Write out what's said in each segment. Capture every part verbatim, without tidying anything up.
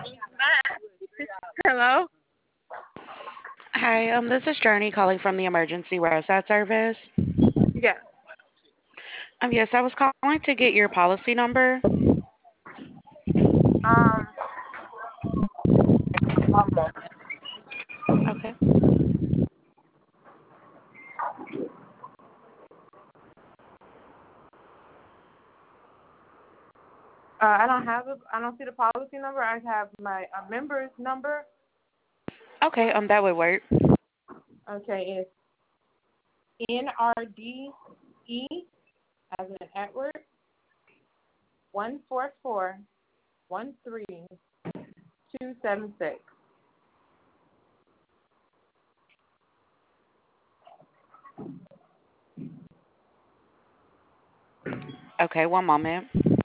Hello? Hi, um, this is Journey calling from the emergency roadside service. Yeah. Um, yes, I was calling to get your policy number. Um, one moment. Okay. Uh, I don't have a, I don't see the policy number. I have my uh, member's number. Okay, um, that would work. Okay, it's N R D E as in Edward one four four one three two seven six. Okay, one moment.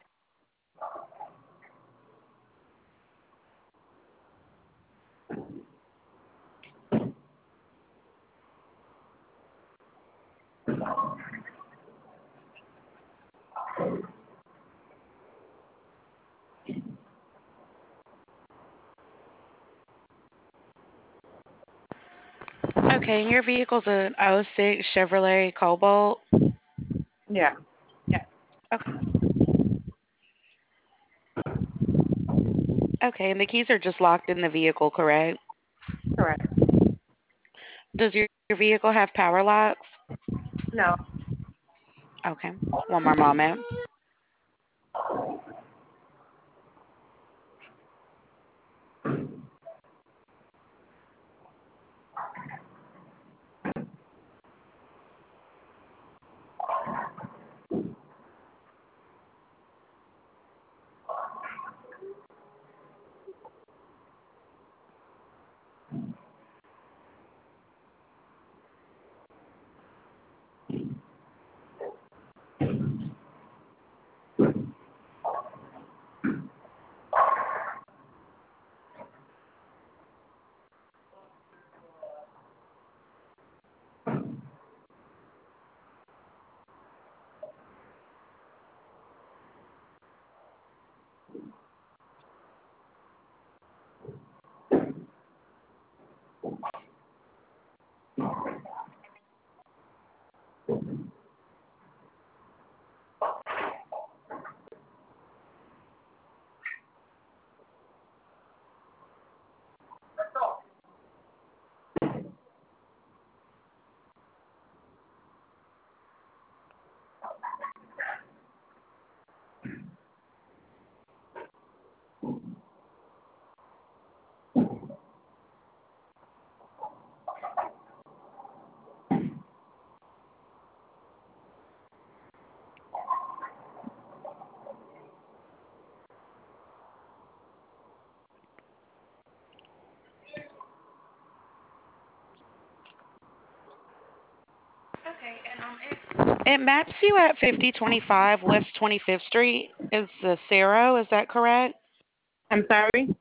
Okay, and your vehicle's an oh six Chevrolet Cobalt. Yeah. Yeah. Okay. Okay, and the keys are just locked in the vehicle, correct? Correct. Does your, your vehicle have power locks? No. Okay, one more moment. Okay, and um, it, it maps you at fifty twenty-five West twenty-fifth Street. Is the Cero, is that correct? I'm sorry?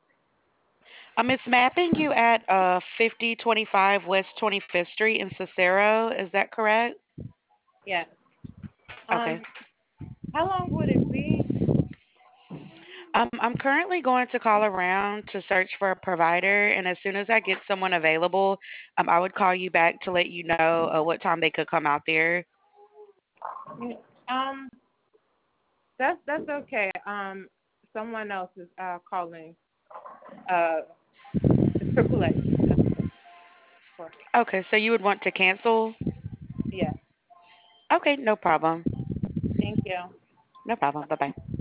Um, it's mapping you at uh fifty twenty-five West twenty-fifth Street in Cicero. Is that correct? Yes. Um, Okay. how long would it be? Um, I'm currently going to call around to search for a provider, and as soon as I get someone available, um, I would call you back to let you know uh, what time they could come out there. Um, that's that's okay. Um, someone else is uh calling. Uh, triple A. Okay, so you would want to cancel? Yeah. Okay, no problem. Thank you. No problem. Bye bye.